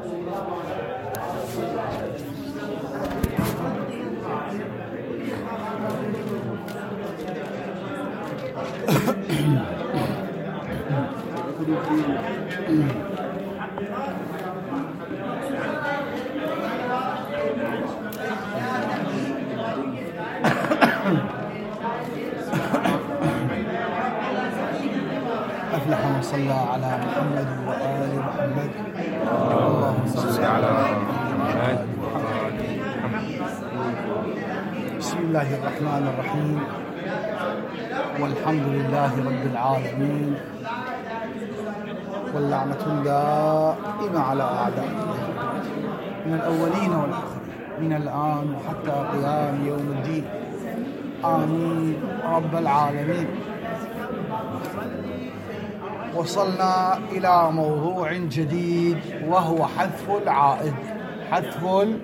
أفلح من صلى على محمد وآل محمد. اللهم صل على محمد. بسم الله الرحمن الرحيم، والحمد لله رب العالمين، واللعنة الدائمة على أعدائه من الأولين والآخرين، من الآن وحتى قيام يوم الدين. آمين رب العالمين. وصلنا إلى موضوع جديد وهو حذف العائد. حذف العائد.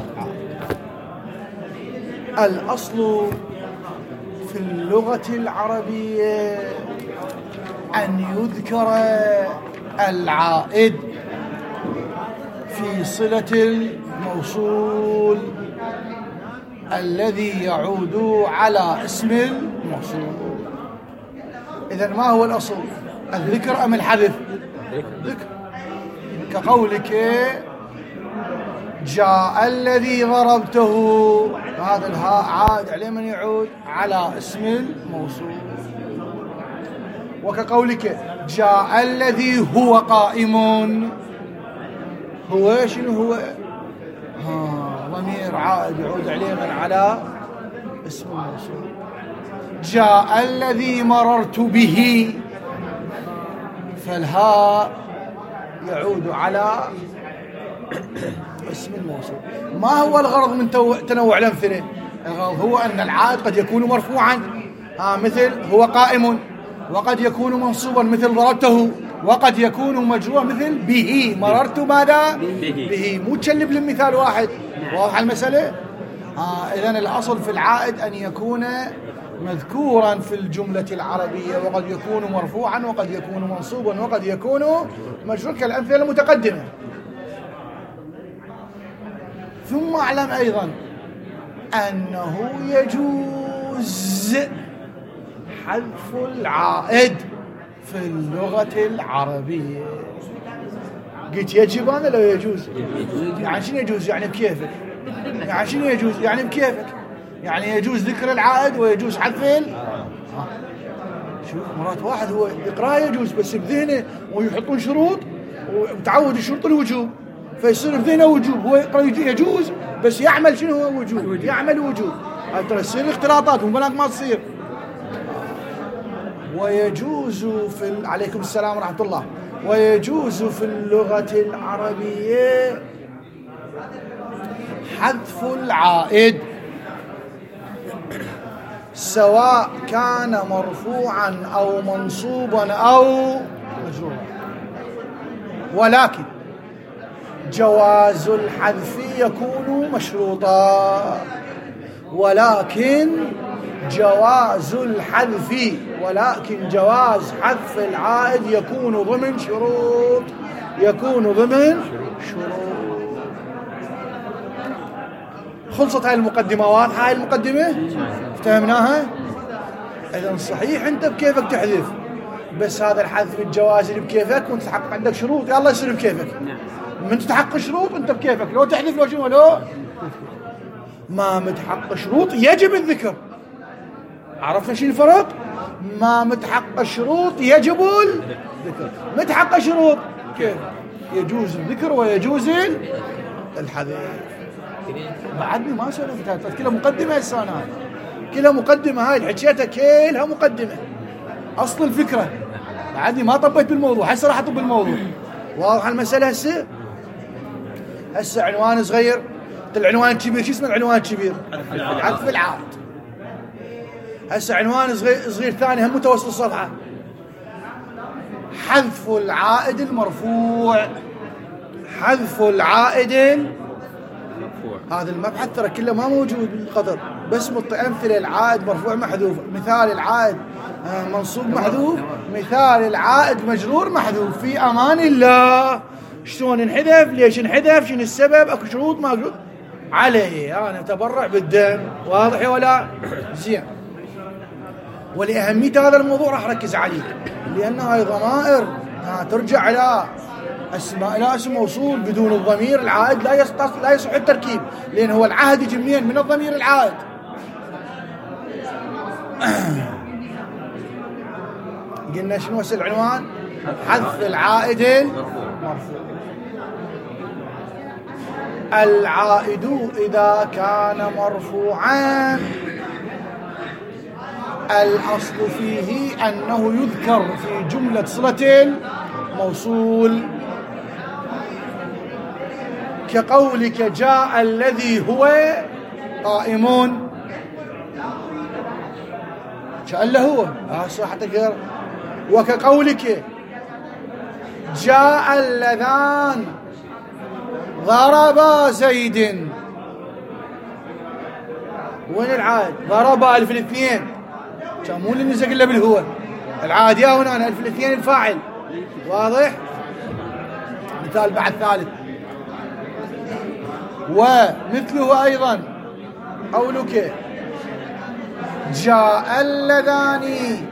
الأصل في اللغة العربية أن يذكر العائد في صلة الموصول الذي يعود على اسم الموصول. إذن ما هو الأصل؟ الذكر أم الحذف؟ ذكر. كقولك جاء الذي ضربته، هذا الهاء عاد عليه من يعود على اسم الموصول. وكقولك جاء الذي هو قائم، هو شنو هو؟ ضمير عائد يعود عليه من على اسم الموصول. جاء الذي مررت به، فالهاء يعود على اسم الموصول. ما هو الغرض من تنوع الأمثلة؟ الغرض هو أن العائد قد يكون مرفوعا مثل هو قائم، وقد يكون منصوبا مثل ضربته، وقد يكون مجرورا مثل به مررت ماذا؟ به. مو تشلب للمثال واحد. واضح المسألة؟ إذن الأصل في العائد أن يكون مذكورا في الجملة العربية، وقد يكون مرفوعا، وقد يكون منصوبا، وقد يكون مجرورا كالأمثلة المتقدمة. ثم أعلم أيضا أنه يجوز حذف العائد في اللغة العربية. قلت يجب أنا لو يجوز؟ يعني شنو يجوز؟ يعني بكيفك. يعني شنو يجوز؟ يعني بكيفك. يعني يجوز ذكر العائد ويجوز حذف شوف مرات واحد هو يقرأ يجوز بس بذهنه ويحطون شروط ومتعود الشروط الوجوب، فيصير بذهنه وجوب، هو يقرأ يجوز بس يعمل شنو هو وجوب، يعمل وجوب. هاي ترى تصير اختلاطات وبناك ما تصير. ويجوز عليكم السلام ورحمة الله. ويجوز في اللغة العربية حذف العائد سواء كان مرفوعا أو منصوبا أو مجرورا، ولكن جواز الحذف يكون مشروطا. ولكن جواز حذف العائد يكون ضمن شروط. خلصت هاي المقدمة. واضحة هاي المقدمة؟ افتهمناها؟ إذن صحيح أنت بكيفك تحذف، بس هذا الحذف الجواز اللي بكيفك وانت تحقق عندك شروط، يلا يصير بكيفك. من تتحقق شروط انت بكيفك، لو تحذف لو شنو لو ما متحقق شروط يجب الذكر. عرفنا شو الفرق؟ ما متحقق شروط يجب الذكر، متحقق شروط كيف يجوز الذكر ويجوز الحذف. بعدني ما سولفتها كلها مقدمة هسه. أنا كلها مقدمة، هاي حكيتها كلها مقدمة أصل الفكرة. بعدني ما طبيت بالموضوع، هسه راح أطب بالموضوع. واضح المسألة هسه عنوان صغير. العنوان الكبير شو اسمه؟ العنوان الكبير حذف العائد. هسه عنوان صغير ثاني هم متوسط الصفحة، حذف العائد المرفوع. حذف العائد المرفوع هذا المبحث ترى كله ما موجود بالقدر، بس أمثلة العائد مرفوع محذوف، مثال العائد منصوب محذوف، مثال العائد مجرور محذوف. في أمان الله شلون انحذف، ليش انحذف، شنو السبب، اكو شروط ما شروط عليه، انا اتبرع بالدم. واضح ولا زين؟ ولأهمية هذا الموضوع راح اركز عليه، لان هاي ضمائر ترجع الى اسماء، الى اسم موصول بدون الضمير العائد لا يصح التركيب، لان هو العهد يجي منين؟ من الضمير العائد. قلنا شنو هو العنوان؟ حذف العائد المرفوع. العائد إذا كان مرفوعا الأصل فيه أنه يذكر في جملة صلة الموصول، كقولك جاء الذي هو قائم، شأن هو صح تقدر. وكقولك جاء اللذان ضرب زيد، وين العائد؟ ضرب ألف الاثنين، كان مو اللي نزق الا بالهو، العائد يا هنا ألف الاثنين الفاعل. واضح؟ مثال بعد ثالث. ومثله أيضا قولك جاء اللذان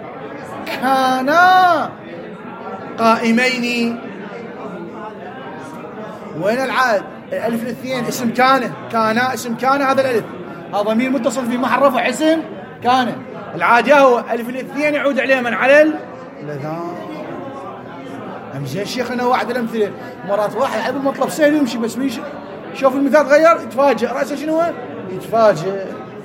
كانا قائمين، وين العائد؟ الألف الاثنين اسم كان، اسم كان، هذا الألف هذا ضمير متصل في محل رفع اسم كان. العائد يا هو ألف الاثنين يعود عليه من على اللذان. زين الشيخ انا واحد الامثله، مرات واحد عبد المطلب سهل يمشي بس شوف المثال تغير يتفاجئ، راسه شنو هو؟ يتفاجئ.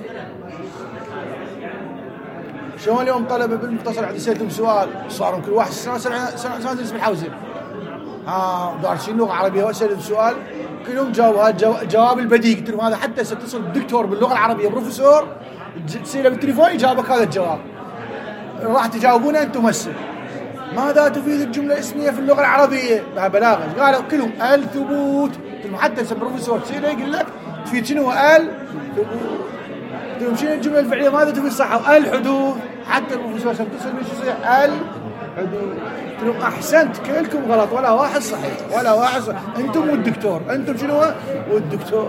شلون اليوم طلبه بالمختصر عندي سالتهم سؤال، صاروا كل واحد سنه اسم الحوزه، دارسين لغه عربيه، واسالهم سؤال كلهم جاوبوا الجواب البديهي. قلت لهم هذا حتى ستصل بالدكتور باللغه العربيه بروفيسور تساله بالتليفون يجاوبك هذا الجواب، راح تجاوبونه انتم هسه. ماذا تفيد الجمله الاسميه في اللغه العربيه؟ بلاغه. قالوا كلهم الثبوت. قلت لهم حتى بروفيسور تساله يقول لك تفيد شنو الثبوت. قلت لهم شنو الجمله الفعليه ماذا تفيد صحه؟ الحدوث. حتى البروفيسور تسال من شو يصيح الحدوث. قلت لهم احسنت، كلكم غلط ولا واحد صحيح، ولا واحد صحيح. انتم والدكتور، انتم شنو والدكتور.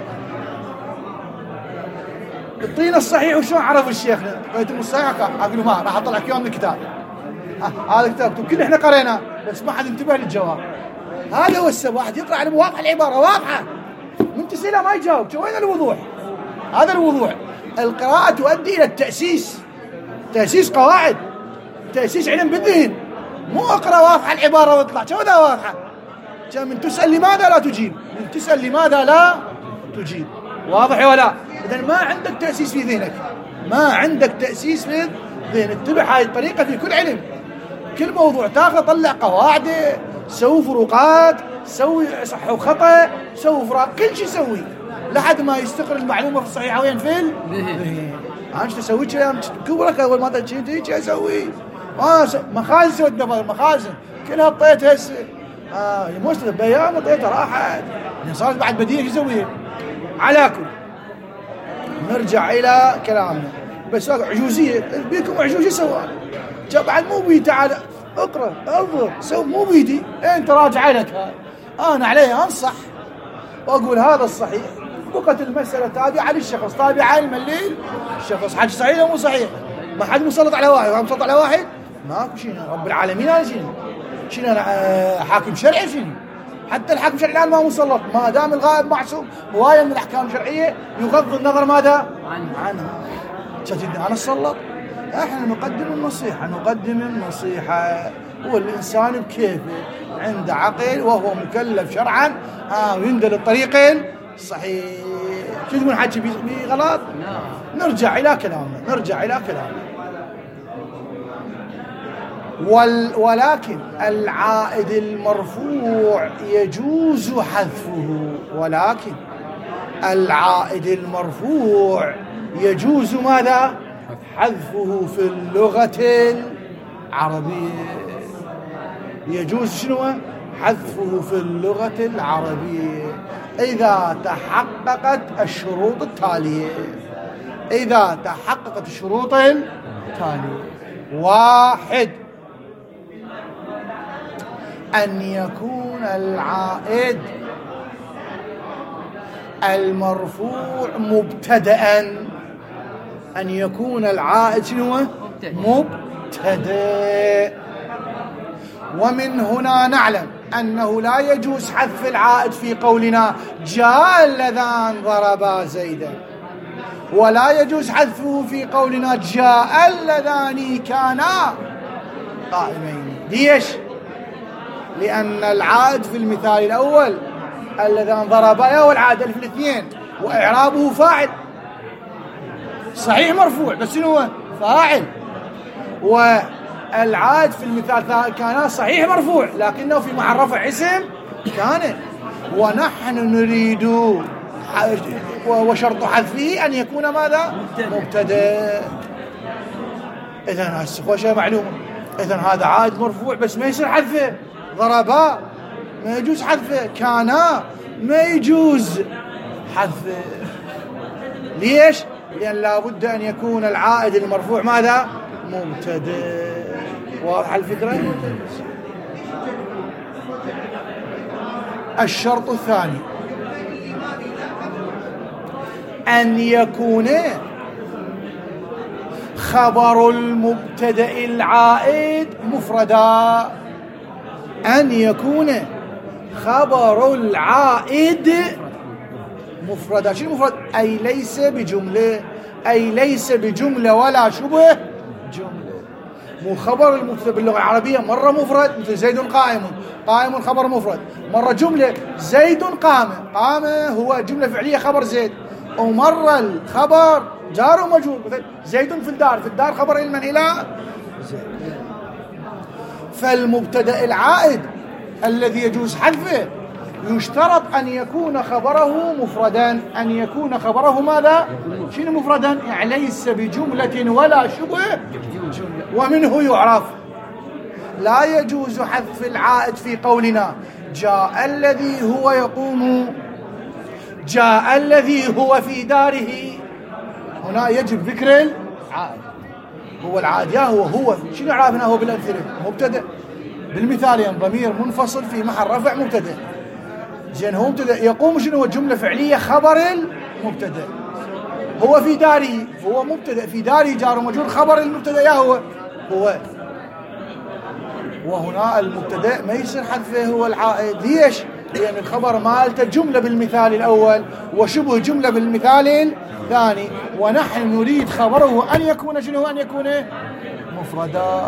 اعطينا الصحيح. وشلون عرف الشيخ؟ قلتم الصحيح، اقول ما راح اطلع لك اياه من الكتاب. هذا الكتاب كل احنا قريناه بس ما حد انتبه للجواب. هذا هو السبب، واحد يقرا على واضحه العباره واضحه من تسأله ما يجاوب. وين الوضوح؟ هذا الوضوح. القراءه تؤدي الى التاسيس، تاسيس قواعد، تاسيس علم بالذهن. مو اقرا واضحه العباره واطلع شو ذا واضحه. كان من تسال لماذا لا تجيب، من تسال لماذا لا تجيب. واضح ولا؟ اذا ما عندك تاسيس في ذهنك، ما عندك تاسيس في ذهنك. اتبع هاي الطريقه في كل علم، كل موضوع تاخذ طلع قواعده، سوي فروقات، سوي صح وخطا، سوي فراق، كل شيء سوي لحد ما يستقر المعلومه في الصحيحه وين في الذهن. انا ايش اسوي كلام كبرك اول ما تجي اسوي مخازن، سويت مخازن كلها حطيتها هسه مو بيان حطيتها راحت، صارت بعد بديل ايش اسوي. على كل نرجع الى كلامنا، بس عجوزيه بيكم عجوزيه سواء بعد مو بي. تعال اقرا انظر سو مو بيدي انت راجع لك هاي. انا علي انصح واقول هذا الصحيح، بقت المساله تابعه للشخص، تابعه للمليل الشخص. حاجه صحيح او مو صحيح؟ ما حد مسلط على واحد، ما مسلط على واحد ماكو شيء. رب العالمين هذا شنو انا حاكم شرعي شنو؟ حتى الحاكم الشرعي الان ما مسلط، ما دام الغائب معصوم. هوايه من الاحكام الشرعيه يغض النظر ماذا عنها. شتدنا انا نسلط. احنا نقدم النصيحه، هو الانسان بكيفه عنده عقل وهو مكلف شرعا ويندل الطريق الصحيح. شو تقول حكي غلط؟ نرجع الى كلامنا. ولكن العائد المرفوع يجوز حذفه، ولكن العائد المرفوع يجوز ماذا؟ حذفه في اللغة العربية. يجوز شنو؟ حذفه في اللغة العربية إذا تحققت الشروط التالية. أن يكون العائد المرفوع مبتدأ، أن يكون العائد شنو؟ مبتدأ. ومن هنا نعلم أنه لا يجوز حذف العائد في قولنا جاء اللذان ضربا زيدا، ولا يجوز حذفه في قولنا جاء اللذان كانا قائمين. ليش؟ لأن العائد في المثال الأول اللذان ضربا والعائد في الاثنين، وإعرابه فاعل صحيح مرفوع بس هو فاعل، والعائد في المثال كان صحيح مرفوع لكنه في محل رفع اسم كان، ونحن نريد وشرط حذفه أن يكون ماذا؟ مبتدأ. إذن هسه معلومة، إذن هذا عائد مرفوع بس ما يصير حذفه. ضربا ما يجوز حذفه، كانا ما يجوز حذفه. ليش؟ لأن لا بد أن يكون العائد المرفوع ماذا؟ مبتدأ. واضح الفكرة؟ الشرط الثاني أن يكون خبر المبتدأ العائد مفردا. أن يكون خبر العائد مفردا. شو مفرد؟ أي ليس بجملة، أي ليس بجملة ولا شبه جملة. مو خبر المبتدأ باللغة العربية مرة مفرد مثل زيد قائم، قائم خبر مفرد، مرة جملة زيد قام، قام هو جملة فعلية خبر زيد، ومرة الخبر جار ومجرور مثل زيد في الدار، في الدار خبر من إلى زيد. فالمبتدأ العائد الذي يجوز حذفه يشترط أن يكون خبره مفردا، أن يكون خبره ماذا؟ شنو مفردا؟ يعني ليس بجملة ولا شبه جملة، ومنه يعرف. لا يجوز حذف العائد في قولنا جاء الذي هو يقوم، جاء الذي هو في داره. هنا يجب ذكر العائد، هو العائد يا هو شنو عرفنا هو بالأمثلة؟ مبتدأ بالمثالين ضمير منفصل في محل رفع مبتدأ. زين هو مبتدأ يقوم شنو هو؟ جملة فعلية خبر المبتدأ. هو في داره فهو مبتدأ، في داره جار ومجرور خبر المبتدأ يا هو. وهنا المبتدأ ما يصير حذفه هو العائد. ليش؟ لأن الخبر مالته جملة بالمثال الأول وشبه جملة بالمثال الثاني، ونحن نريد خبره أن يكون شنو؟ أن يكون مفردا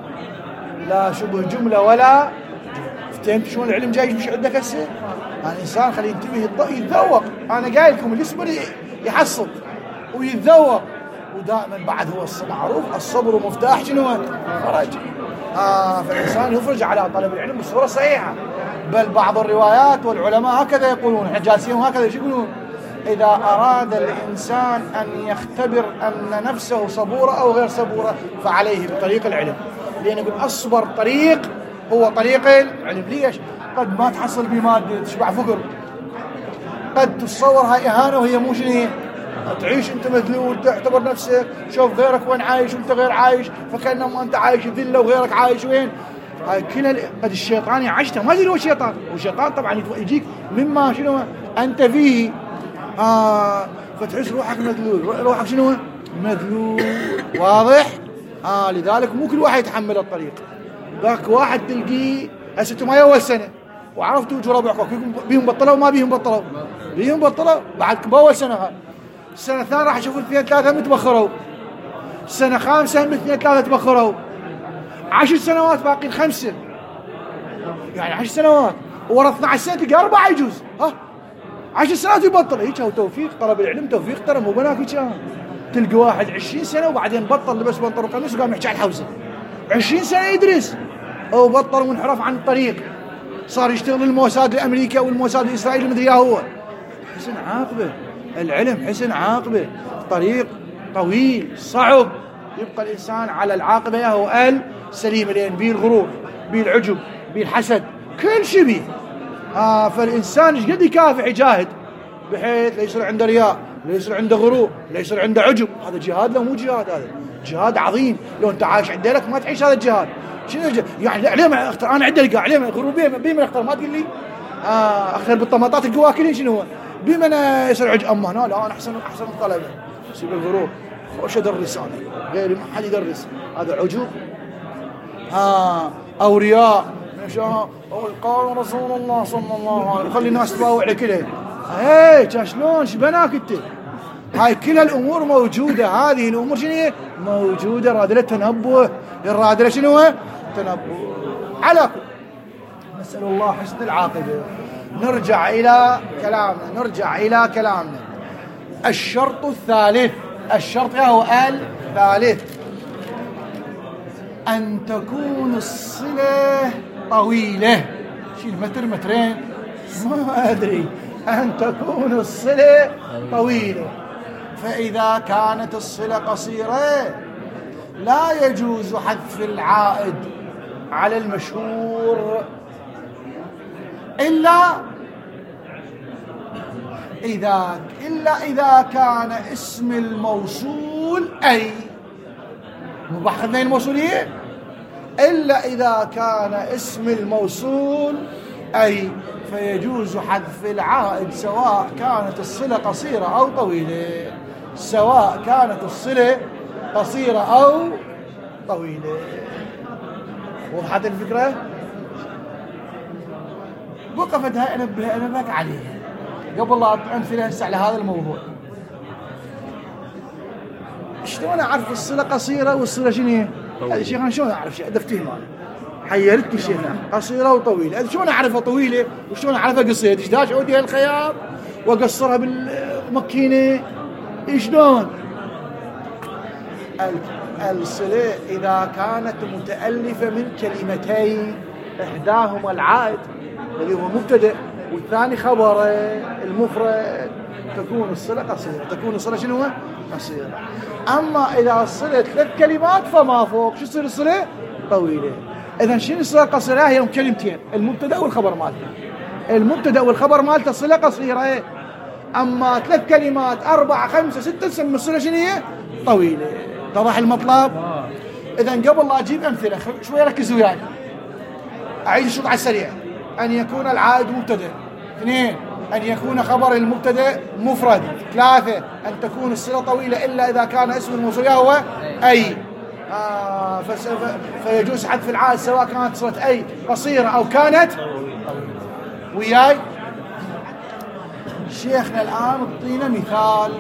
لا شبه جملة ولا. فهمت شلون العلم جاي مش عندك هسه؟ الإنسان خليه ينتبه يتذوق. أنا قايل لكم اللي يصبر يحصل ويتذوق، ودائما بعد هو معروف الصبر مفتاح شنو؟ فرج. فالإنسان يفرج على طلب العلم بصورة صحيحة. بل بعض الروايات والعلماء هكذا يقولون، احنا جالسين هكذا يقولون: إذا أراد الإنسان أن يختبر أن نفسه صبورة أو غير صبورة فعليه بطريق العلم، لأن يقول أصبر طريق هو طريق العلم. ليش؟ قد ما تحصل بمادة تشبع فقر، قد تتصور هاي إهانة وهي مو شنو، تعيش أنت مذلول، تعتبر نفسك شوف غيرك وين عايش وأنت غير عايش، فكأنما أنت عايش ذلة وغيرك عايش وين. هاي كلها قد الشيطان يعشته، ما أدري هو الشيطان، والشيطان طبعا يجيك مما شنو أنت فيه. فتحس روحك مذلول، روحك شنو مذلول. واضح؟ لذلك مو كل واحد يتحمل الطريق. ذاك واحد تلقيه هسه ما أول سنة وعرفتوا وجه ربعكم بيهم بطلوا وما بيهم بطلوا، بيهم بطلوا بعد بأول سنة. هاي السنة الثانية راح أشوف الاثنين ثلاثة متبخروا، السنة خامسة الاثنين ثلاثة تبخروا، 10 سنوات باقين 5، يعني 10 سنوات ورا 12 سنة تلقى 4 يجوز. 10 سنوات يبطل. هيك هو توفيق طلب العلم، توفيق ترى مو بناك. هيك تلقى واحد 20 سنة وبعدين بطل، لبس بنطلون وقميص وقام يحكي على الحوزة. 20 سنة يدرس أو بطل وانحرف عن الطريق، صار يشتغل الموساد الأمريكي والموساد الإسرائيلي مدري هو. حسن عاقبة العلم، حسن عاقبة، طريق طويل صعب. يبقى الإنسان على العاقبة يا هو السليمة، لأن بيه الغرور، بيه العجب، بيه الحسد، كل شيء بيه. فالإنسان ايش قد يكافح يجاهد بحيث لا يصير عنده رياء، لا يصير عنده غرور، لا يصير عنده عجب. هذا جهاد، لو مو جهاد، هذا جهاد عظيم. لو انت عايش عندك ما تعيش هذا الجهاد. شنو يعني عليه ما اختار، انا عندي القى عليه غروبيه بمن اختار، ما تقول لي اختار بالطماطات القواكلين شنو هو بمن يصير عج اما هنا لا انا احسن الطلبه سيب الغروب خوش ادرس انا غيري ما حد يدرس، هذا عجوب او رياء قال رسول الله صلى الله عليه وسلم خلي الناس تباوع لك كله هي شلون شبناك انت. هاي كل الامور موجوده، هذه الامور شنو موجوده، رادله تنبه، الرادله شنو تنبه. على كل نسال الله حسن العاقبه. نرجع الى كلامنا. الشرط الثالث، الشرط هو الثالث أن تكون الصلة طويلة، شيل متر مترين ما أدري، أن تكون الصلة طويلة. فإذا كانت الصلة قصيرة لا يجوز حذف العائد على المشهور إلا إذا كان اسم الموصول أي مبحثين الموصولية، إلا إذا كان اسم الموصول أي فيجوز حذف العائد سواء كانت الصلة قصيرة أو طويلة، سواء كانت الصلة قصيرة أو طويلة. وضحت الفكرة؟ وقفت هاي أنبهك عليها قبل لا أمثلة هسه على هذا الموضوع. شلون أعرف الصلة قصيرة والصلة شنو؟ هذا شيخنا شلون أعرف شيء دفتين مالي حيرتني شيخنا قصيرة وطويلة، هذا شلون أعرفها طويلة وشلون أعرفها قصيرة؟ إيش أوديها الخياط وأقصرها بالمكينة شلون؟ الصلة إذا كانت متألفة من كلمتين إحداهما العائد الذي هو مبتدأ والثاني خبر المفرد تكون الصلة قصيرة، تكون الصلة شنو قصيرة. أما إذا الصلة 3 كلمات فما فوق شو تصير الصلة طويلة. إذا شنو الصلة القصيرة؟ هي كلمتين المبتدأ والخبر مالته، المبتدأ والخبر مالته صلة قصيرة. أما 3 كلمات 4 5 6 تسمى الصلة شنو هي طويلة. اتضح المطلب؟ إذا قبل لا أجيب أمثلة شوي ركزوا وياي، أعيد الشوط على السريع. أن يكون العائد مبتدأ، 2 أن يكون خبر المبتدأ مفرد، 3 أن تكون الصلة طويلة إلا إذا كان اسم الموصول هو أي فيجوز حذف العائد سواء كانت صلة أي قصيرة أو كانت وياي. شيخنا الآن اعطينا مثال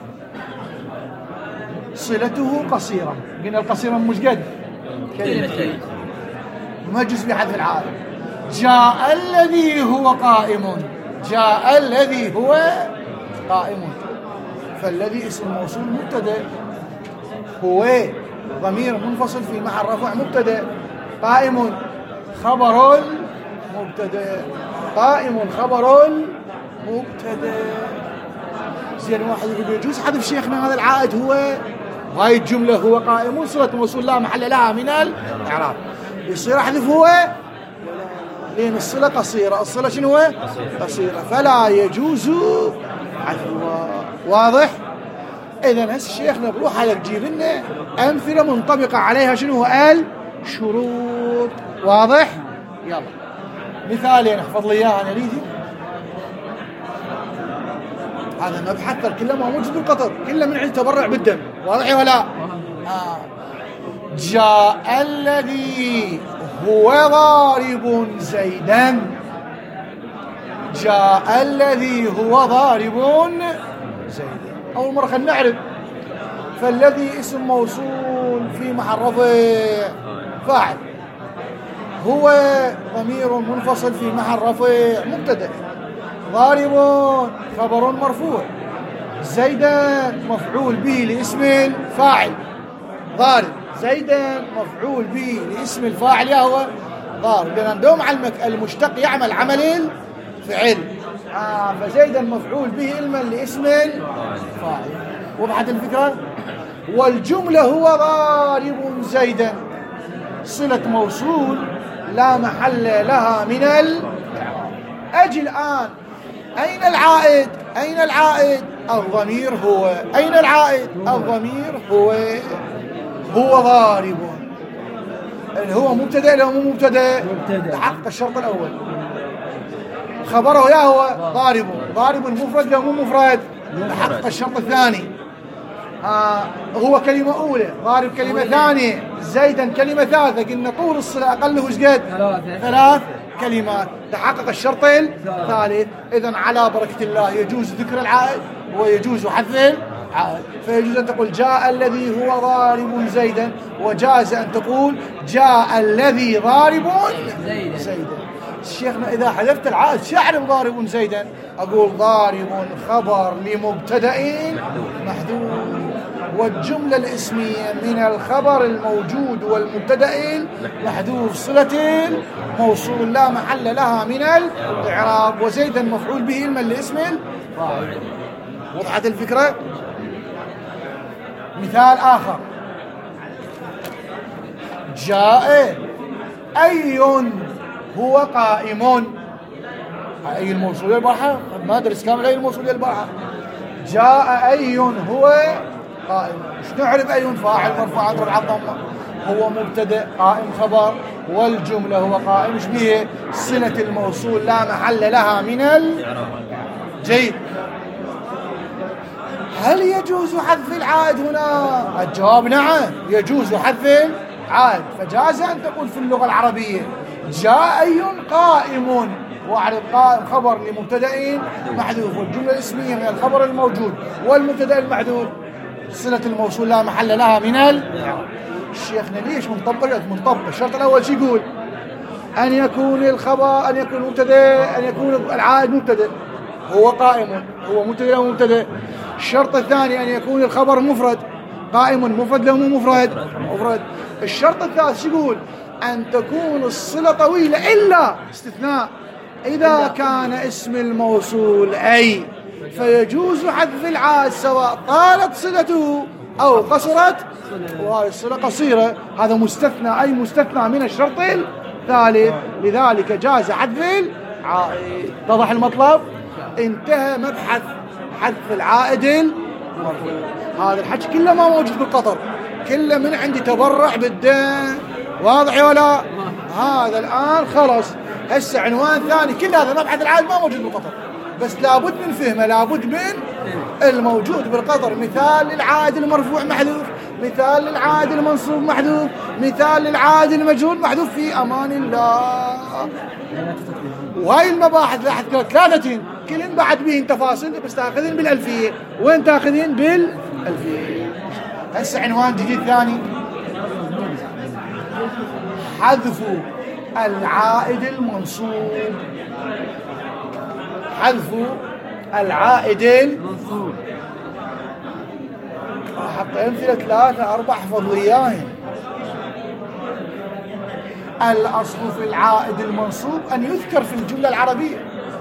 صلته قصيرة، قلنا القصيرة مش قد كلمتين ما يجوز بحذف العائد. جاء الذي هو قائم، جاء الذي هو قائم، فالذي اسم الموصول مبتدأ، هو ضمير منفصل في محل رفع مبتدأ، قائم خبر مبتدأ، قائم خبر مبتدأ. زين واحد يقول يجوز حذف شيخنا هذا العائد هو هاي الجملة هو قائم صلة موصول لا محل لها من الإعراب، يصير أحذف هو لأن الصلة قصيرة، الصلة شنو هو قصيرة فلا يجوز حذفها. واضح؟ إذن هسه شيخنا بروح على تجيب لنا أمثلة منطبقة عليها شنو هو الشروط. واضح؟ يلا مثالين احفظ لي إياها أنا ريدي. هذا مبحث كله ما موجود بالقطر، كله من عند تبرع بالدم. واضح ولا؟ جاء الذي هو ضارب زيدا، جاء الذي هو ضارب زيدا. أول مرة خلينا نعرف. فالذي اسم موصول في محل رفع فاعل، هو ضمير منفصل في محل رفع مبتدأ، ضارب خبر مرفوع، زيدا مفعول به لاسم الفاعل، ضارب زيدا مفعول به لاسم الفاعل هو ضارب، لأن دوم على المشتق يعمل عمل الفعل. فزيدا مفعول به علما لاسم الفاعل. وضحت الفكرة؟ والجملة هو ضارب زيدا صلة موصول لا محل لها من الإعراب. أجي الآن أين العائد؟ أين العائد؟ الضمير هو. أين العائد؟ الضمير هو. هو ضارب. اللي هو مبتدأ لو مو مبتدأ تحقق الشرط الأول. خبره يا هو ضارب مفرد لو مو مفرد تحقق الشرط الثاني. هو كلمة أولى، ضارب كلمة ثانية، زيدا كلمة ثالثة، قلنا طول الصلة أقله ايش قد؟ 3 كلمات، تحقق الشرط الثالث. إذن على بركة الله يجوز ذكر العائد ويجوز حذف العائد. فيجوز أن تقول جاء الذي هو ضارب زيدا، وجاز أن تقول جاء الذي ضارب زيدا. شيخنا إذا حذفت العائد شعر ضارب زيدا، أقول ضارب خبر لمبتدأ محذوف، والجملة الاسمية من الخبر الموجود والمبتدأ محذوف، صلة موصول لا محل لها من الإعراب، وزيدا مفعول به علما لاسم الفاعل. وضحت الفكرة؟ مثال آخر، جاء أي هو قائم. أي الموصول البارحة ما أدرس كامل أي الموصول البارحة. جاء أي هو قائم. ايش نعرف أي؟ فاعل مرفوع رفع الضمة، هو مبتدأ قائم خبر، والجملة هو قائم ايش به؟ صلة الموصول لا محل لها من جيد. هل يجوز حذف العائد هنا؟ الجواب نعم، يجوز حذف العائد. فجاز أن تقول في اللغة العربية جاء أي قائم، واعرف قائم خبر لمبتدأ محذوف، والجملة الاسمية من الخبر الموجود والمبتدأ المحذوف، صلة الموصول لا محل لها من شيخنا ليش منطبق؟ الشرط الأول شو يقول؟ أن يكون الخبر، أن يكون مبتدأ، أن يكون العائد مبتدأ، هو قائم، هو مبتدأ أو مبتدأ. الشرط الثاني أن يكون الخبر مفرد، قائم مفرد لو مو مفرد. الشرط الثالث شو يقول؟ أن تكون الصلة طويلة إلا استثناء إذا كان اسم الموصول أي، فيجوز حذف العائد سواء طالت صلته أو قصرت، وهذه الصلة قصيرة، هذا مستثنى، أي مستثنى من الشرط الثالث، لذلك جاز حذف العائد. اتضح المطلب؟ انتهى مبحث حذف العائد المرفوع. هذا الحكي كله ما موجود بالقطر، كله من عندي تبرع بالدين، واضح ولا؟ هذا الآن خلص، هسه عنوان ثاني، كل هذا مبحث العائد ما موجود بالقطر، بس لابد من فهمه، لابد من الموجود بالقطر. مثال للعائد المرفوع محذوف، مثال للعائد المنصوب محذوف، مثال للعائد المجهول محذوف، في أمان الله. وهاي المباحث راح تكون 3 كلن بعد بهن تفاصيل، بس تاخذين بالألفية، وين تاخذين بالألفية. هسه عنوان جديد ثاني، حذف العائد المنصوب. حذف العائد المنصوب. حتى أمثلة 3 4 احفظوا إياهم. الأصل في العائد المنصوب أن يذكر في الجملة العربية،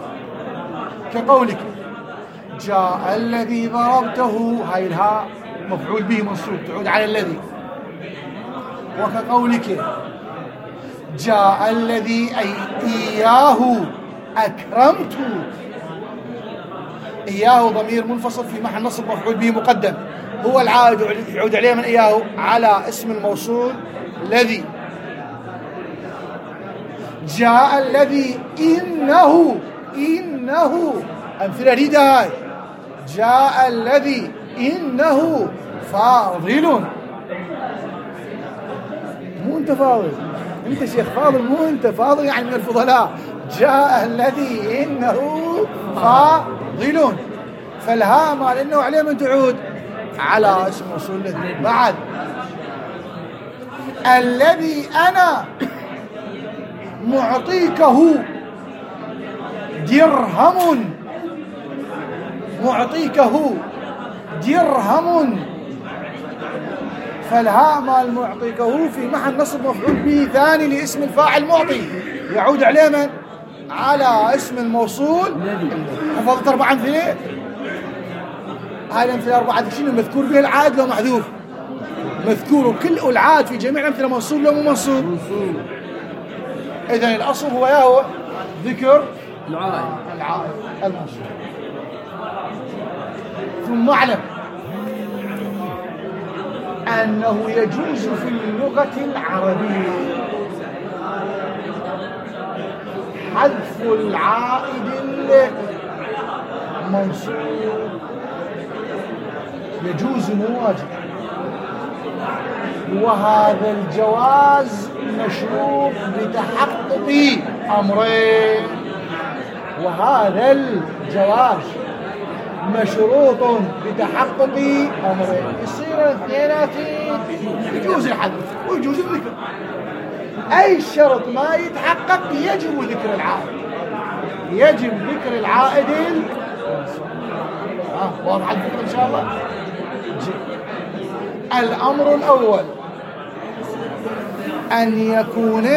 كقولك جاء الذي ضربته، هاي الهاء مفعول به منصوب تعود على الذي. وكقولك جاء الذي أي إياه أكرمت، إياه ضمير منفصل في محل نصب مفعول به مقدم، هو العائد يعود عليه من إياه على اسم الموصول الذي. جاء الذي إنه أمثلة جديدة، هاي جاء الذي إنه فاضل. مو أنت فاضل، أنت شيخ فاضل، مو أنت فاضل يعني من الفضلاء. جاء الذي إنه فاضل، فالها مال إنه عليه من تعود على اسم موصول الذي. بعد الذي أنا معطيكه درهم، معطيكه درهم، فالهاء مال معطيكه في محل نصب مفعول به ثاني لاسم الفاعل معطي، يعود عليه من؟ على اسم الموصول. حفظت 4 أمثلة؟ هاي الأمثلة 4 شنو مذكور به العائد لو محذوف؟ مذكور كل العائد في جميع الأمثلة منصوب لو مو منصوب؟ إذن الأصل هو ذكر العائد المنصوب. ثم اعلم أنه يجوز في اللغة العربية حذف العائد المنصوب، يجوز مو واجب، وهذا الجواز مشروط بتحقق أمرين، وهذا الجواز مشروط بتحقق أمرين، يصير اثنيناتين، يجوز الحذف ويجوز الذكر. أي شرط ما يتحقق يجب ذكر العائد، يجب ذكر العائد. واضح الفكرة إن شاء الله. الأمر الأول أن يكون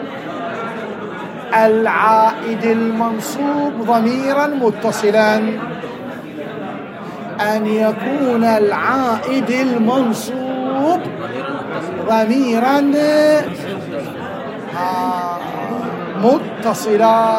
العائد المنصوب ضميرا متصلا، أن يكون العائد المنصوب ضميرا متصلا.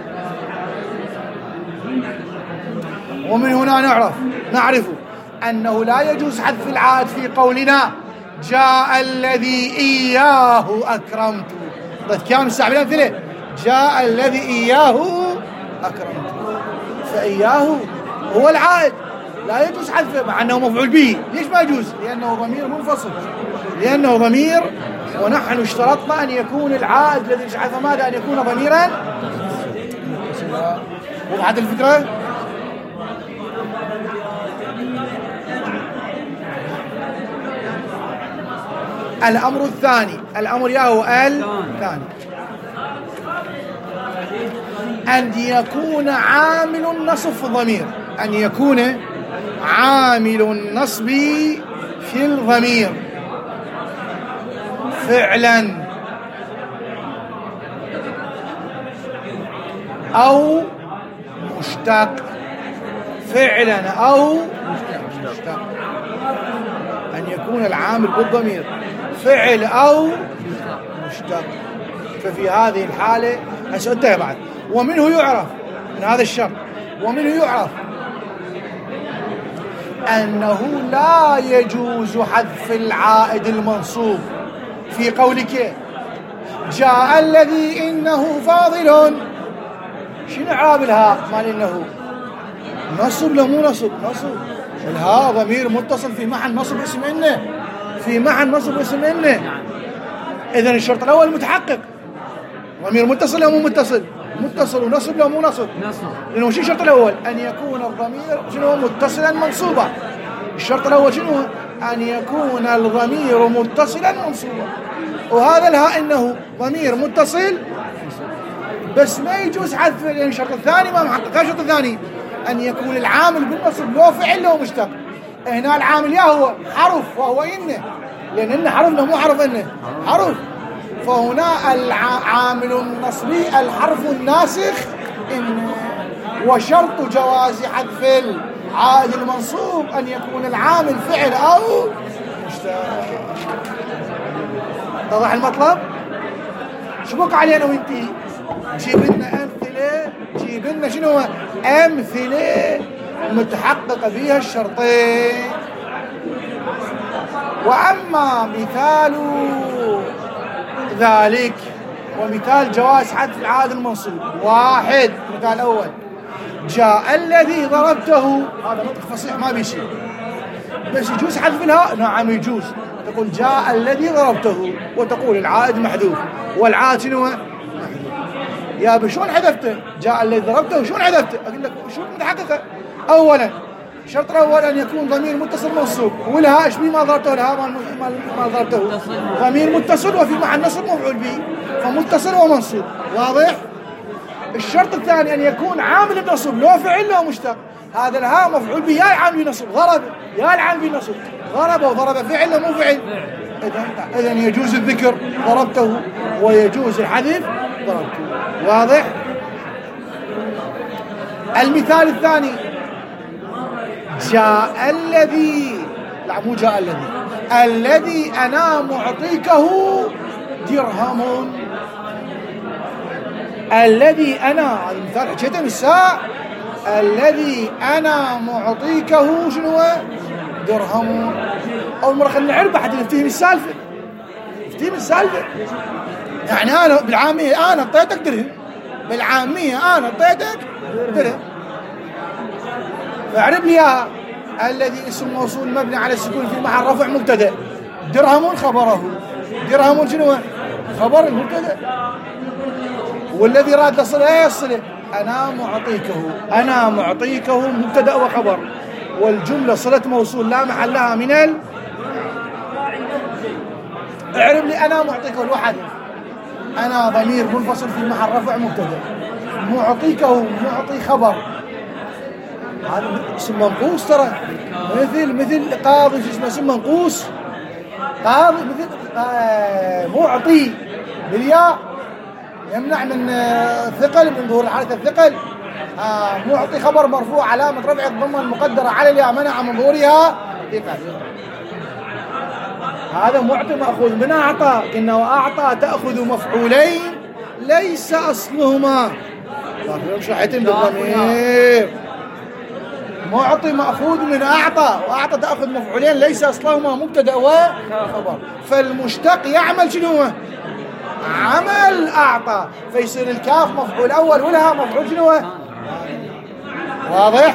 ومن هنا نعرف أنه لا يجوز حذف العائد في قولنا جاء الذي إياه أكرمت. طيب كم نستعمل أمثلة؟ جاء الذي إياه أكرمت، فإياه هو العائد، لا يجوز حذفه مع أنه مفعول به. ليش ما يجوز؟ لأنه ضمير منفصل، لأنه ضمير، ونحن اشترطنا أن يكون العائد الذي نحذفه ماذا؟ أن يكون ضميرا. وضحت الفكرة؟ الأمر الثاني، الأمر ياهو الثاني، أن يكون عامل النصب في الضمير، أن يكون عامل النصب في الضمير فعلا أو مشتق، فعلا أو مشتق، أن يكون العامل بالضمير فعل أو مشتق. ففي هذه الحالة انتهى بعد. ومنه يعرف، من هذا الشرط، ومنه يعرف أنه لا يجوز حذف العائد المنصوب في قولك جاء الذي إنه فاضل. شنو إعراب الهاء مال إنه؟ نصب له مو نصب؟ نصب. الهاء ضمير متصل في محل نصب اسم إنه، في محل نصب اسم إنه. إذن الشرط الأول متحقق، ضمير متصل أو مو متصل؟ متصل، ونصب له مو نصب؟ نصب. لأنه شو الشرط الأول؟ أن يكون الضمير شنو؟ متصلا منصوبا. الشرط الأول شنو؟ أن يكون الضمير متصلا منصوبا. وهذا الهاء إنه ضمير متصل بس ما يجوز حذف، لأن الشرط الثاني ما محقق. الشرط الثاني أن يكون العامل بالنصب لو فعل له مشتق. هنا العامل يا هو حرف وهو إنه، لأن إنه حرف مو حرف إنه حرف. فهنا العامل النصبي الحرف الناسخ إنه. وشرط جواز حذف العائد المنصوب أن يكون العامل فعل أو مشتق. اتضح المطلب؟ شبك علينا وانتي جيب لنا أمثلة، جيب لنا شنو أمثلة متحقق فيها الشرطين. وأما مثال ذلك ومثال جواز حذف العائد المنصوب، واحد، مثال أول جاء الذي ضربته، هذا نطق فصيح ما بيشي، بس يجوز حذف الهاء؟ نعم يجوز. تقول جاء الذي ضربته وتقول العائد محذوف، والعائد شنو؟ يا شلون حذفته؟ جاء الذي ضربته شلون حذفته؟ أقول لك شو متحققة؟ أولا الشرط الأول أن يكون ضمير متصل منصوب، والهاء ايش بيه ما ضربته؟ الهاء ما ضربته ضمير متصل وفي محل نصب مفعول به، فمتصل ومنصوب. واضح؟ الشرط الثاني أن يكون عامل النصب لو فعل له مشتق. هذا الهاء مفعول به، يا عامل النصب ضرب، يا العامل بالنصب ضرب، وضرب فعل مو فعل. إذن يجوز الذكر ضربته، ويجوز الحذف ضربته. واضح؟ المثال الثاني جاء الذي، لا مو جاء الذي، الذي أنا معطيكه درهم. الذي أنا، هذا المثال حكيته من الساعة. الذي أنا معطيكه شنو؟ درهم. أول مرة خلينا نعرف حتى نفتهم السالفة. يعني أنا بالعامية أنا أعطيتك درهم، بالعامية أنا أعطيتك درهم، فاعرف لي يا الذي اسم موصول مبني على السكون في محل رفع مبتدأ، درهم خبره، درهم شنو خبر المبتدأ، والذي راد لصله الصله أنا معطيكه مبتدأ وخبر، والجملة صلة موصول لا محل لها من اعرف لي أنا معطيكه الوحد، أنا ضمير منفصل في محل رفع مبتدأ، معطيكه معطي خبر، هذا اسم منقوص ترى، مثل قاضي شو اسمه اسم منقوص، قاضي مثل معطي بالياء يمنع من الثقل، من ظهور حالة الثقل. معطي خبر مرفوع علامة رفع الضمة المقدرة على الياء منع من ظهورها ثقل. هذا معطي مأخوذ من أعطى، إنه أعطى تأخذ مفعولين ليس أصلهما، شرحتين بالضمير. معطي مأخوذ من أعطى، وأعطى تأخذ مفعولين ليس أصلهما مبتدأ وخبر، فالمشتق يعمل شنو؟ عمل أعطى، فيصير الكاف مفعول أول ولها مفعول شنو؟ واضح؟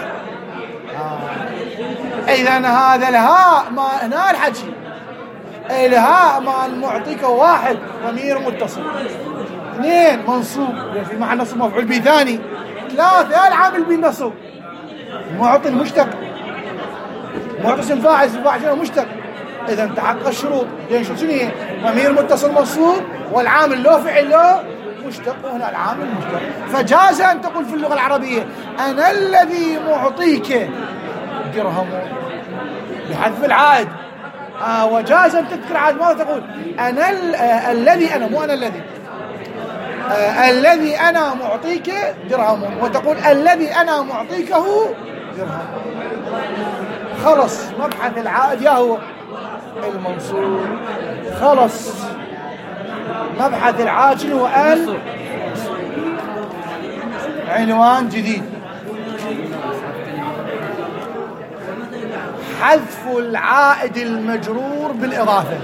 إذا هذا الهاء ما هنا الحكي، الهاء مع المعطيك واحد ضمير متصل، اثنين منصوب في محل نصب مفعول به ثاني، ثلاثة العامل بالنصب معطي المشتق، معطي اسم فاعل شنو مشتق. إذا تحقق الشروط، لأن شو هي؟ ضمير متصل منصوب والعامل له فعل له مشتق، وهنا العامل مشتق. فجاز أن تقول في اللغة العربية أنا الذي معطيك درهم بحذف العائد، وجاز أن تذكر عاد ما تقول أنا الذي أنا مو أنا الذي الذي أنا معطيك درهم، وتقول الذي أنا معطيكه درهم. خلص مبحث العائد يا هو المنصوب، خلص مبحث العاجل هو عنوان جديد. حذف العائد المجرور بالإضافة،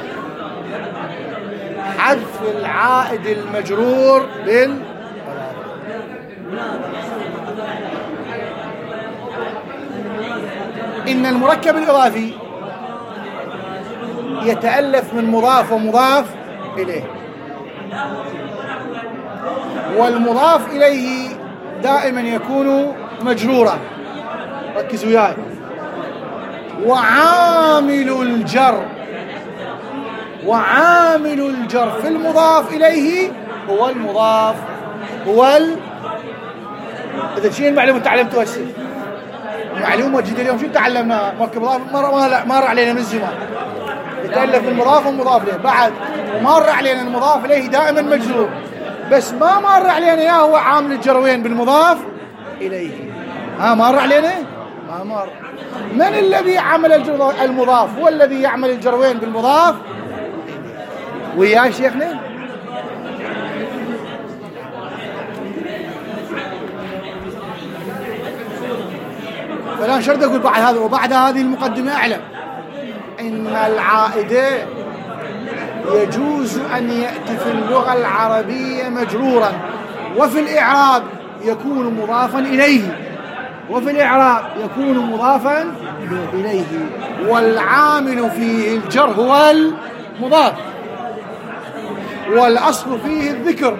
حذف العائد المجرور بالإضافة. إن المركب الإضافي يتألف من مضاف ومضاف إليه، والمضاف إليه دائما يكون مجرورا، ركزوا وياي. وعامل الجر في المضاف إليه هو المضاف، إذا شيء المعلومة تعلمتوها هسه، معلومة جديدة اليوم شو تعلمناها؟ مركب مضاف مر علينا من زمان، يتألف المضاف والمضاف إليه، بعد مر علينا المضاف إليه دائما مجرور، بس ما مر علينا يا هو عامل الجر وين بالمضاف إليه. مر علينا؟ ما مر. من الذي عمل المضاف؟ هو الذي يعمل الجر وين بالمضاف ويا شيخنا. فلان شرط أقول بعد هذا، وبعد هذه المقدمة أعلم إن العائد يجوز أن يأتي في اللغة العربية مجرورا، وفي الإعراب يكون مضافا إليه، والعامل فيه الجر هو المضاف، والأصل فيه الذكر،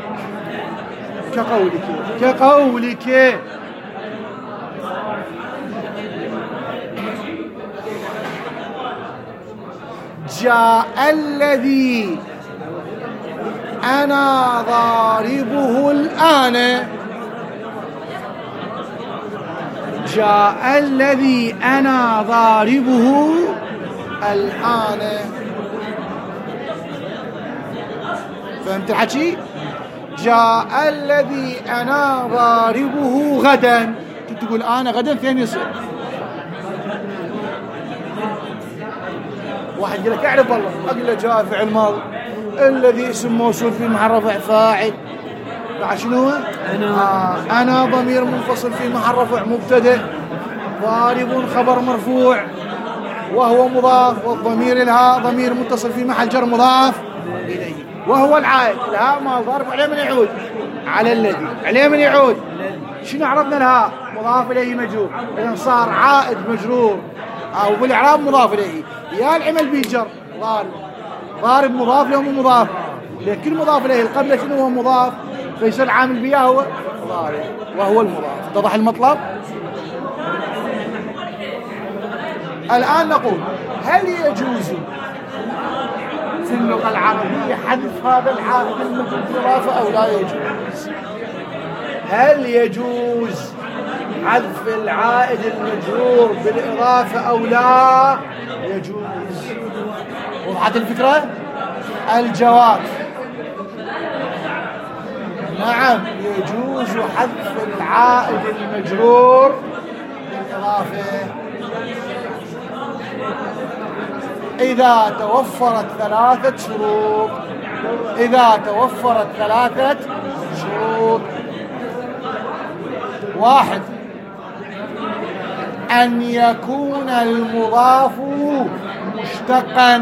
كقولك جاء الذي أنا ضاربه الآن، جاء الذي أنا ضاربه الآن. فهمت الحكي؟ جاء الذي أنا ضاربه غدا، تقول أنا غدا فين يصير؟ واحد يقول لك اعرف والله، اقول له جاء فعل ماضي الذي اسم موصول في محل رفع فاعل، بعد شنو هو؟ انا ضمير منفصل في محل رفع مبتدا، ضارب خبر مرفوع، وهو مضاف، والضمير الهاء ضمير متصل في محل جر مضاف إليه، وهو العائد. الهاء ما ظرف عليه من يعود على الذي، عليه من يعود. شنو عرفنا؟ الهاء مضاف إليه مجرور، إذا صار عائد مجرور أو بالإعراب مضاف إليه. يا العمل به جر ضارب مضاف له مضاف، لكن مضاف إليه قبل شنو هو مضاف، فيصير عامل بياه هو ضارب وهو المضاف. اتضح المطلب؟ الآن نقول هل يجوز في اللغة العربية حذف هذا العائد المجرور بالإضافة أو لا يجوز؟ هل يجوز حذف العائد المجرور بالإضافة أو لا يجوز؟ وضحت الفكرة؟ الجواب نعم، يجوز حذف العائد المجرور بالإضافة إذا توفرت ثلاثة شروط. إذا توفرت ثلاثة شروط: 1، أن يكون المضاف مشتقا.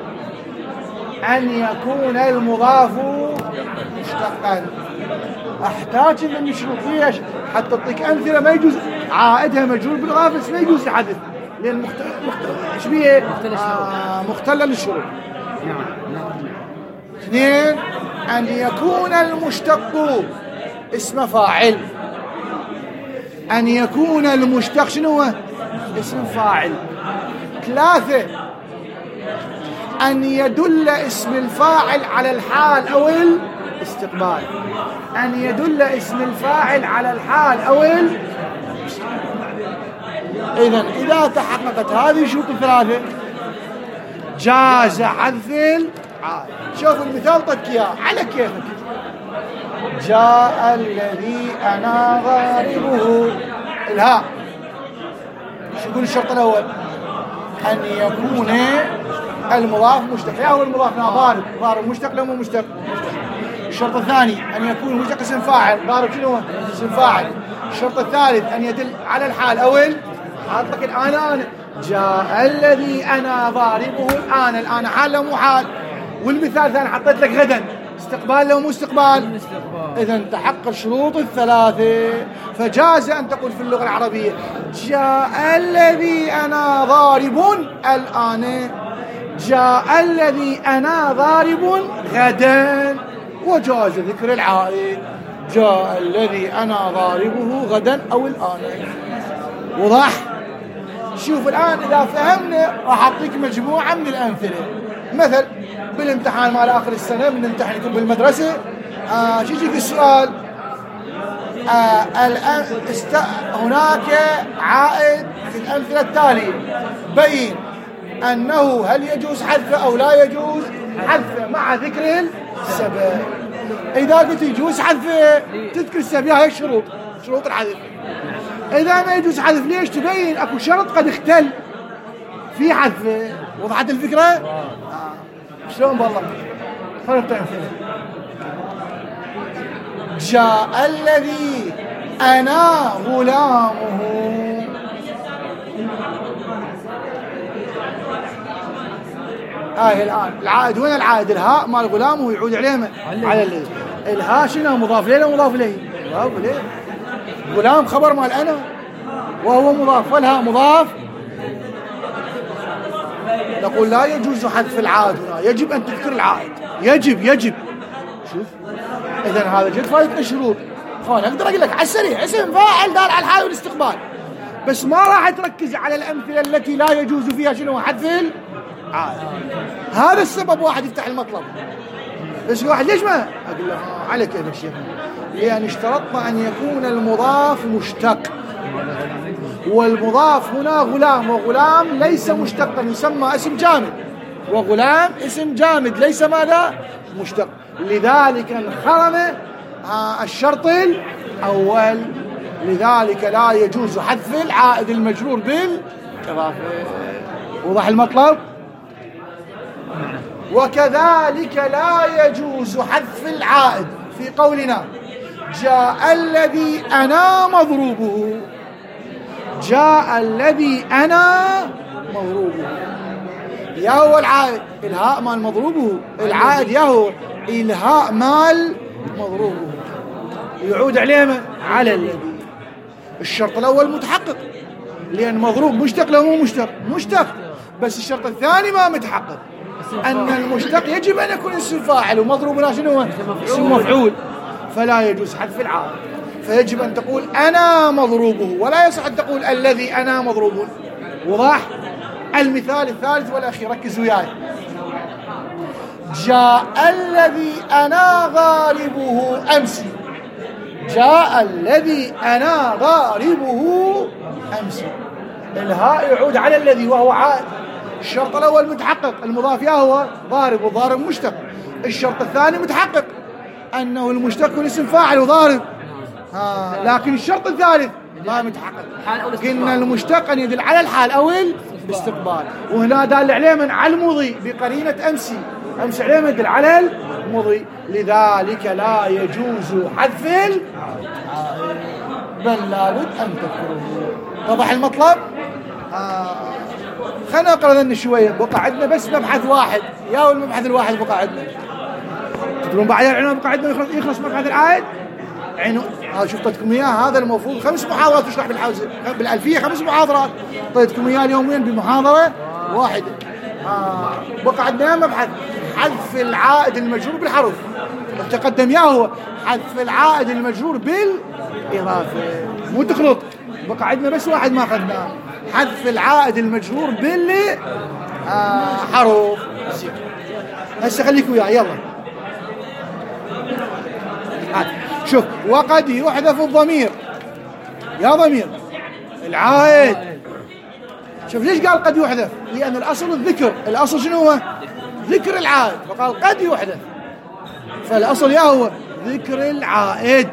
أن يكون المضاف مشتقا. أحتاج إن نشرط ليش حتى أعطيك أمثلة ما يجوز عائدها مجرور بالإضافة بس ما يجوز يحذف، لأن مختلة للشروط. 2، أن يكون المشتق اسم فاعل. أن يكون المشتق شنو هو؟ اسم فاعل. 3، أن يدل اسم الفاعل على الحال أو الاستقبال. أن يدل اسم الفاعل على الحال أو إذا تحققت هذه الشروط الثلاثة جاز حذف العائد. شوف المثال طبق إياه على كيفك. جاء الذي أنا ضاربه. الهاء شو يقول الشرط الأول؟ أن يكون المضاف مشتق. يا هو المضاف ضارب مشتق لو مو مشتق. الشرط الثاني أن يكون مشتق اسم فاعل. ضارب شنو هو؟ اسم فاعل. الشرط الثالث أن يدل على الحال أو حاطك الآن جاء الذي أنا ضاربه الآن حال لو مو حال. والمثال الثاني حطيت لك غدا استقبال لو مو استقبال. إذا تحقق الشروط الثلاثة فجاز أن تقول في اللغة العربية جاء الذي أنا ضارب الآن، جاء الذي أنا ضارب غدا، وجاز ذكر العائد جاء الذي أنا ضاربه غدا أو الآن. وضح؟ شوف الآن إذا فهمنا راح أعطيك مجموعة من الأمثلة. مثل بالامتحان مال آخر السنة من امتحانكم بالمدرسة شو يجيك السؤال؟ هناك عائد في الأمثلة التالية بين أنه هل يجوز حذفه أو لا يجوز حذفه مع ذكر السبب. إذا قلت يجوز حذفه تذكر السبب هاي الشروط، شروط الحذف. إذا ما يجوز حذف ليش؟ تبين أكو شرط قد اختل في حذفه. وضحت الفكرة؟ شلون بالله؟ خلينا نبدأ أمثلة. جاء الذي أنا غلامه. الآن العائد وين العائد؟ الهاء مال غلامه يعود عليه على الذي. الهاء شنو؟ مضاف ليه ولا مضاف إليه؟ مضاف إليه. غلام خبر مال أنا وهو مضاف، والهاء مضاف. نقول لا يجوز حذف العائد هنا، يجب أن تذكر العائد. يجب شوف. إذن هذا جد فايدة الشروط. أقدر أقول لك على السريع اسم فاعل دال على الحال والاستقبال، بس ما راح تركز على الأمثلة التي لا يجوز فيها شنو؟ حذف العائد. هذا السبب واحد يفتح المطلب. بس واحد ليش ما؟ أقول له على كيفك شيخ، لأن اشترطنا أن يكون المضاف مشتق، والمضاف هنا غلام، وغلام ليس مشتقا يسمى اسم جامد، وغلام اسم جامد ليس ماذا؟ مشتق. لذلك انخرم الشرط الأول، لذلك لا يجوز حذف العائد المجرور بالإضافة. وضح المطلب؟ وكذلك لا يجوز حذف العائد في قولنا جاء الذي أنا مضروبه. جاء الذي أنا مضروبه. يا هو العائد الهاء مال مضروبه، العائد يا هو الهاء مال مضروبه، يعود عليه من؟ على الذي. الشرط الأول متحقق لأن مضروب مشتق له مو مشتق، بس الشرط الثاني ما متحقق، أن المشتق يجب أن يكون اسم فاعل ومضروب لا شنو هو؟ اسم مفعول، فلا يجوز حذف العائد، فيجب أن تقول أنا مضروبه، ولا يصح أن تقول الذي أنا مضروبه. وضح؟ المثال الثالث والأخير، ركزوا وياي. جاء الذي أنا غالبه أمس. جاء الذي أنا غالبه أمس، الهاء يعود على الذي وهو عائد. الشرط الأول متحقق، المضاف يا هو ضارب والضارب مشتق. الشرط الثاني متحقق أنه المشتق اسم فاعل وضارب، لكن الشرط الثالث ما متحقق. قلنا المشتق أن يدل على الحال أو الاستقبال، وهنا دال عليه من على المضي بقرينة أمسي، أمس عليه من يدل على المضي، لذلك لا يجوز حذف بل لابد أن تذكره. طبعا المطلب خلنا نقرأ ذن شوية. بقى عندنا بس مبحث واحد، يا هو المبحث الواحد بقى عندنا. تدرون بعد العنوان بقى عندنا يخلص مبحث العائد. شفتكم اياه، هذا المفروض 5 محاضرات تشرح بالألفية، 5 محاضرات. طيتكم اياه اليومين بمحاضرة واحدة. بقى عندنا مبحث حذف العائد المجرور بالحرف، تقدم يا هو حذف العائد المجرور بالإضافة، مو تخلط. بقى عندنا بس واحد ما أخذناه، حذف العائد المجرور بالحرف. هسه خليكم وياه يلا. شوف، وقد يحذف الضمير، يا ضمير العائد. شوف ليش قال قد يحذف؟ لأن الأصل الذكر، الأصل شنو هو؟ ذكر العائد، فقال قد يحذف، فالأصل يا هو ذكر العائد.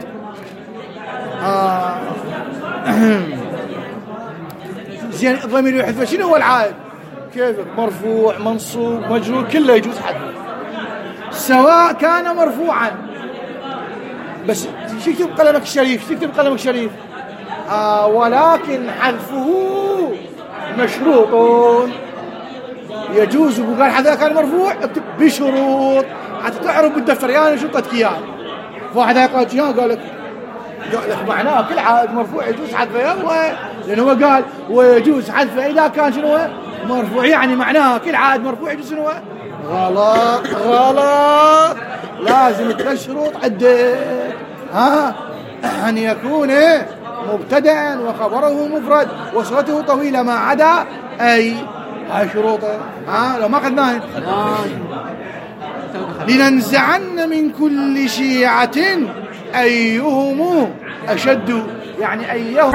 زين الضمير يحذف، شنو هو العائد؟ كيف؟ مرفوع منصوب مجرور كله يجوز حذفه، سواء كان مرفوعا. بس شو يكتب قلمك الشريف؟ شو يكتب قلمك الشريف؟ ولكن حذفه مشروط، يجوز. وقال هذا كان مرفوع اكتب بشروط حتى تعرف بالدفتر يعني شرطتك اياه. واحد قال لك معناه كل عائد مرفوع يجوز حذفه، يلا، لأنه هو قال ويجوز حذفه إذا كان شنو مرفوع، يعني معناه كل عائد مرفوع يجوز شنو. غلط غلط، لازم 3 شروط عندك. أن يكون مبتدأ وخبره مفرد وصلته طويلة ما عدا أي. هاي شروطه. لو ما أخذناها. لننزعن من كل شيعة أيهم أشد، يعني أيهم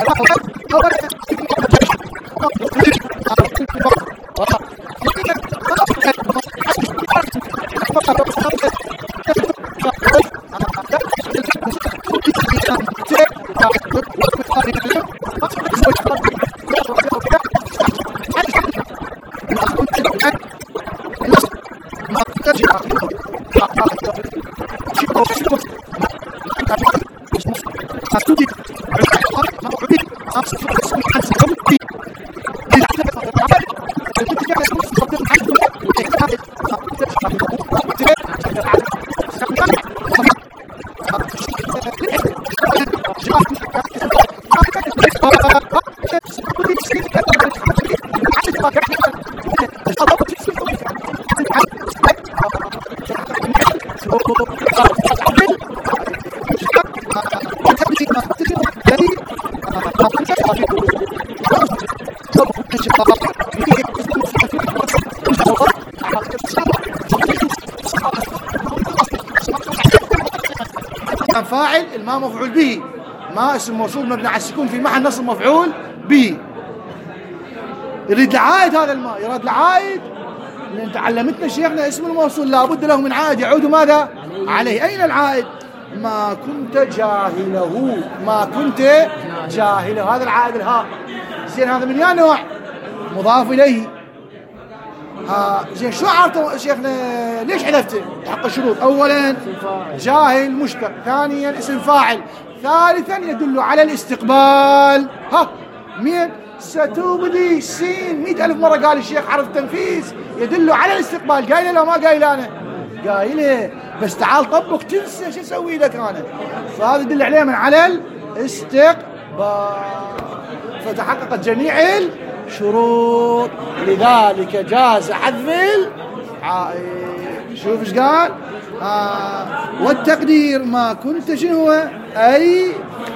فاعل الما مفعول به، ما اسم موصول مبني على السكون في محل نصب مفعول به. يريد العائد، هذا الماء يراد العائد، لأن تعلمتنا شيخنا اسم الموصول لابد له من عائد يعود ماذا عليه. أين العائد؟ ما كنت جاهله، ما كنت جاهله، هذا العائد الهاء. زين هذا من يا نوع؟ مضاف إليه. زين شو عرفته شيخنا؟ ليش حذفته؟ تحقق الشروط. أولا جاهل مشتق، ثانيا اسم فاعل، ثالثا يدل على الاستقبال. مين؟ ستبدي سين 100,000 مرة قال الشيخ حرف تنفيذ يدل على الاستقبال. قايله لو ما قايله أنا؟ قايله، بس تعال طبق تنسى شو اسوي لك أنا. فهذا يدل عليه من على الاستقبال، فتحققت جميع الشروط، لذلك جاز حذف العائد. شوف ايش قال؟ والتقدير ما كنت شنو هو؟ أي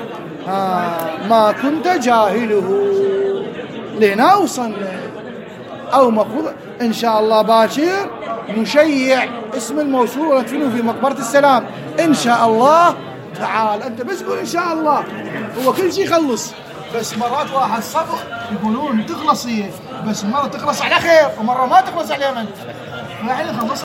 ما كنت جاهله. لهنا وصلنا. أو مفروض إن شاء الله باكر نشيع اسم الموصول وندفنه في مقبرة السلام إن شاء الله تعال. أنت بس قول إن شاء الله، هو كل شيء يخلص. بس مرات واحد صبر يقولون تخلص هي، بس مرة تخلص على خير ومرة ما تخلص على من.